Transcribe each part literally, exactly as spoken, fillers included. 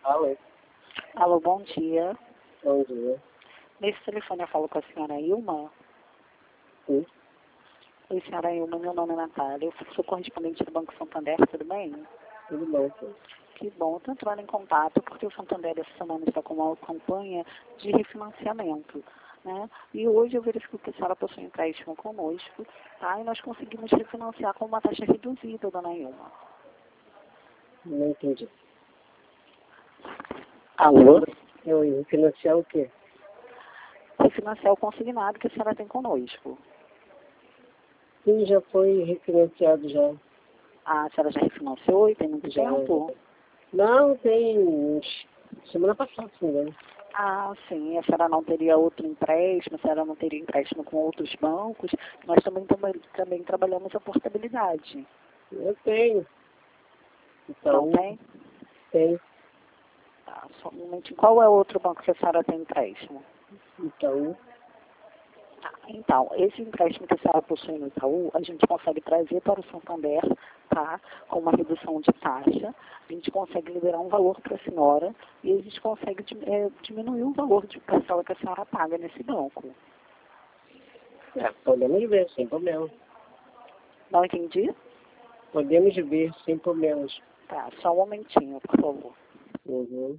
Alô. Alô, bom dia. Bom dia. Nesse telefone eu falo com a senhora Ilma. Sim. Oi, senhora Ilma, meu nome é Natália. Eu sou correspondente do Banco Santander, tudo bem? Tudo bom, sim. Que bom, estou entrando em contato porque o Santander essa semana está com uma campanha de refinanciamento, né? E hoje eu verifico que a senhora possui um empréstimo conosco, tá? E nós conseguimos refinanciar com uma taxa reduzida, dona Ilma. Não entendi. Alô? Eu ia financiar o quê? Refinanciar o consignado que a senhora tem conosco. Sim, já foi refinanciado já. Ah, a senhora já refinanciou e tem muito Já. tempo? Não, tem uns- semana passada, se não me engano. Ah, sim, a senhora não teria outro empréstimo, a senhora não teria empréstimo com outros bancos. Nós também, também, também trabalhamos a portabilidade. Eu tenho. Então, Não tem? tem. Tá, só um momentinho. Qual é o outro banco que a senhora tem empréstimo? Então, Ah, então, esse empréstimo que a senhora possui no Itaú, a gente consegue trazer para o Santander, tá? Com uma redução de taxa. A gente consegue liberar um valor para a senhora e a gente consegue é, diminuir o valor de parcela que a senhora paga nesse banco. é, podemos ver, sem problema. Não entendi? Podemos ver, sem problemas. Tá, só um momentinho, por favor. Uhum.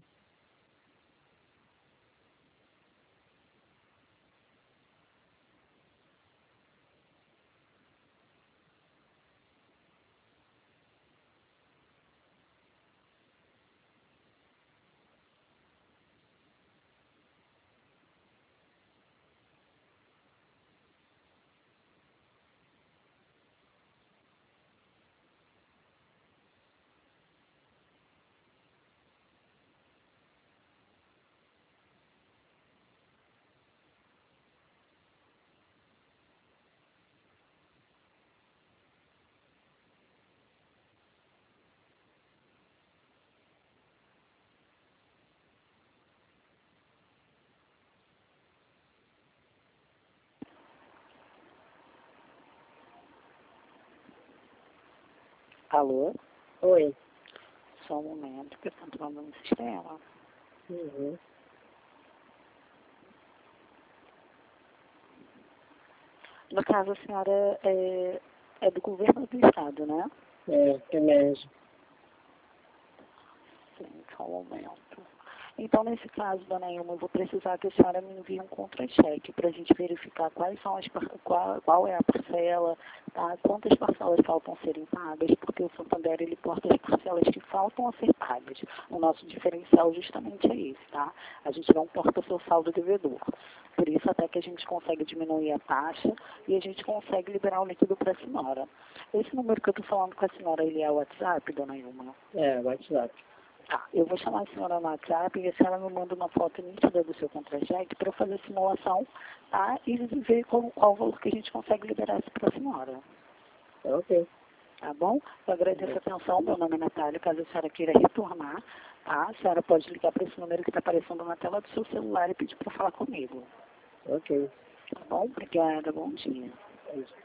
Alô? Oi. Só um momento que eu estou entrando no sistema. Uhum. No caso, a senhora é, é do governo do estado, né? É, que mesmo. Sim, só um momento. Então, nesse caso, dona Ilma, eu vou precisar que a senhora me envie um contra-cheque para a gente verificar quais são as par- qual, qual é a parcela, tá? Quantas parcelas faltam serem pagas, porque o Santander ele porta as parcelas que faltam a ser pagas. O nosso diferencial justamente é esse, tá? A gente não porta o seu saldo devedor. Por isso, até que a gente consegue diminuir a taxa e a gente consegue liberar o líquido para a senhora. Esse número que eu estou falando com a senhora, ele é o WhatsApp, dona Ilma? É, WhatsApp. Tá, eu vou chamar a senhora no WhatsApp e a senhora me manda uma foto nítida do seu contra-cheque para eu fazer a simulação, tá? E ver qual, qual o valor que a gente consegue liberar isso para a senhora. Tá ok. Tá bom? Eu agradeço a atenção, meu nome é Natália, caso a senhora queira retornar, tá? A senhora pode ligar para esse número que está aparecendo na tela do seu celular e pedir para falar comigo. Ok. Tá bom? Obrigada, bom dia. É isso.